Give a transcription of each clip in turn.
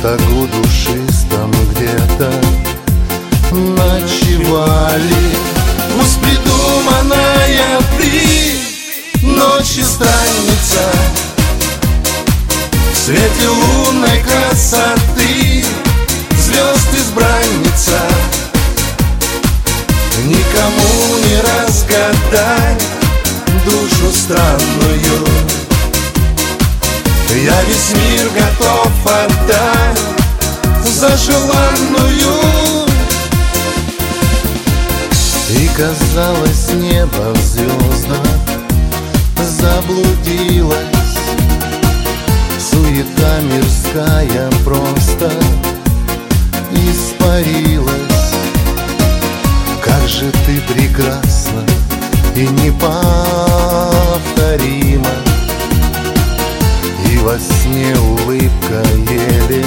саду душистом где-то ночевали. Пусть придуманная ты ночью странница в свете лунной красоты, звезд избранница, никому не разгадать душу странную. Я весь мир готов отдать за желанную. И казалось, небо в звездах заблудилось, суета мирская просто испарилась. Как же ты прекрасна и неповторима, и во сне улыбка еле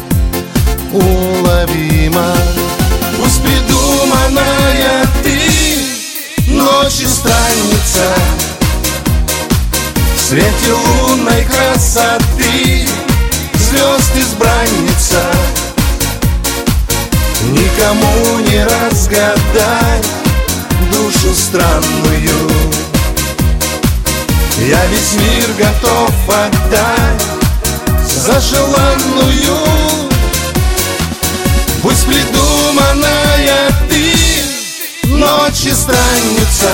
уловима. Пусть придуманная ты ночью странница в свете лунной красоты, звезд избранница, никому не разгадать душу странную. Я весь мир готов отдать за желанную. Пусть придуманная ты ночью странница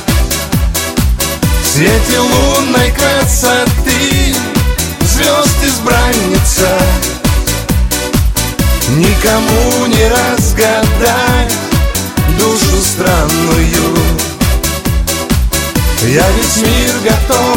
в свете лунной красоты, звезд избранница, никому не разгадать душу странную. Я весь мир готов